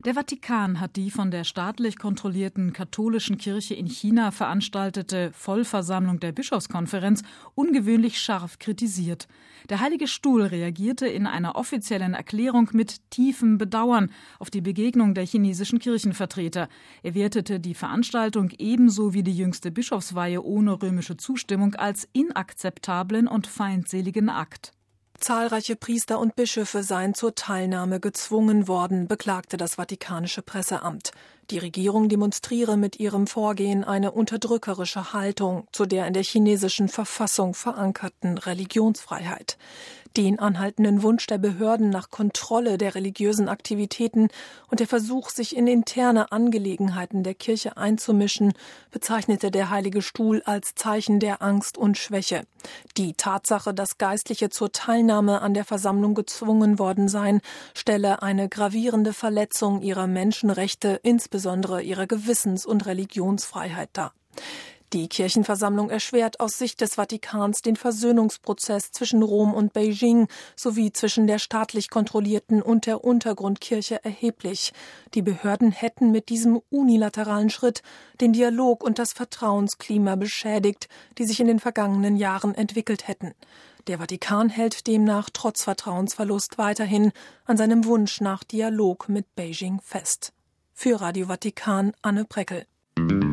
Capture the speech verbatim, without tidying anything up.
Der Vatikan hat die von der staatlich kontrollierten katholischen Kirche in China veranstaltete Vollversammlung der Bischofskonferenz ungewöhnlich scharf kritisiert. Der Heilige Stuhl reagierte in einer offiziellen Erklärung mit tiefem Bedauern auf die Begegnung der chinesischen Kirchenvertreter. Er wertete die Veranstaltung ebenso wie die jüngste Bischofsweihe ohne römische Zustimmung als inakzeptablen und feindseligen Akt. Zahlreiche Priester und Bischöfe seien zur Teilnahme gezwungen worden, beklagte das Vatikanische Presseamt. Die Regierung demonstriere mit ihrem Vorgehen eine unterdrückerische Haltung zu der in der chinesischen Verfassung verankerten Religionsfreiheit. Den anhaltenden Wunsch der Behörden nach Kontrolle der religiösen Aktivitäten und der Versuch, sich in interne Angelegenheiten der Kirche einzumischen, bezeichnete der Heilige Stuhl als Zeichen der Angst und Schwäche. Die Tatsache, dass Geistliche zur Teilnahme an der Versammlung gezwungen worden seien, stelle eine gravierende Verletzung ihrer Menschenrechte, insbesondere ihrer Gewissens- und Religionsfreiheit dar. Die Kirchenversammlung erschwert aus Sicht des Vatikans den Versöhnungsprozess zwischen Rom und Beijing sowie zwischen der staatlich kontrollierten und der Untergrundkirche erheblich. Die Behörden hätten mit diesem unilateralen Schritt den Dialog und das Vertrauensklima beschädigt, die sich in den vergangenen Jahren entwickelt hätten. Der Vatikan hält demnach trotz Vertrauensverlust weiterhin an seinem Wunsch nach Dialog mit Beijing fest. Für Radio Vatikan, Anne Preckel.